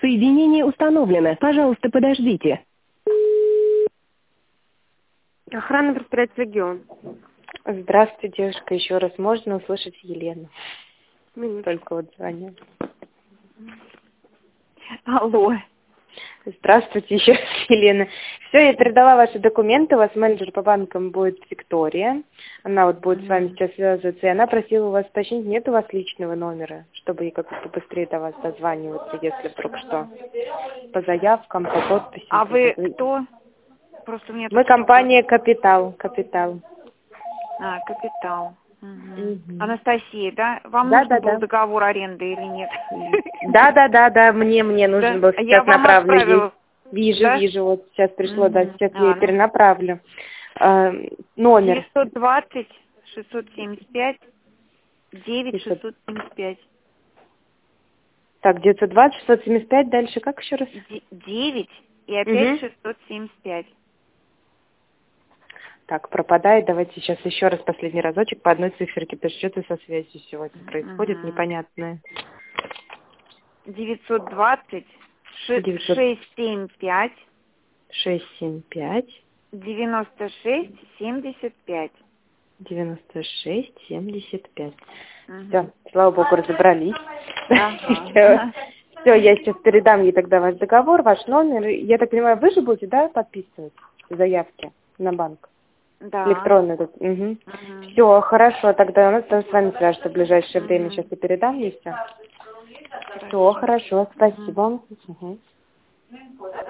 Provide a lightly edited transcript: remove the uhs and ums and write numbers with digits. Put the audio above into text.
Соединение установлено. Пожалуйста, подождите. Охрана предприятия «Регион». Здравствуйте, девушка. Еще раз можно услышать Елену? Минуточку. Только вот звоню. Алло. Здравствуйте, еще раз, Елена. Все, я передала ваши документы. У вас менеджер по банкам будет Виктория. Она вот будет с вами сейчас связываться. И она просила у вас уточнить, нет у вас личного номера, чтобы ей как-то побыстрее до вас дозваниваться, если вдруг что. По заявкам, по подписям. А вы кто? Просто у меня Мы тут компания «Капитал». «Капитал». «Капитал». Угу. Анастасия, да? Вам Да, нужен да, был да. договор аренды или нет? Да, мне нужен был, Да? Я сейчас вам направлю. отправила. Да? Вижу, вот сейчас пришло, да, сейчас я Ну. перенаправлю. Номер. 920 675 9675. Так, 920 675, дальше как еще раз? 9 и опять 675. Так, пропадает, давайте сейчас еще раз последний разочек по одной циферке, потому что что-то со связью сегодня происходит непонятное. 920 675 675 96 75. 96 75. Все, слава богу, разобрались. Ага. Все, я сейчас передам ей тогда ваш договор, ваш номер. Я так понимаю, вы же будете, да, подписывать заявки на банк? Да. Электронный тут. Все, хорошо, тогда у нас там с вами свяжется в ближайшее время. Сейчас я передам ей все. Все, хорошо, спасибо.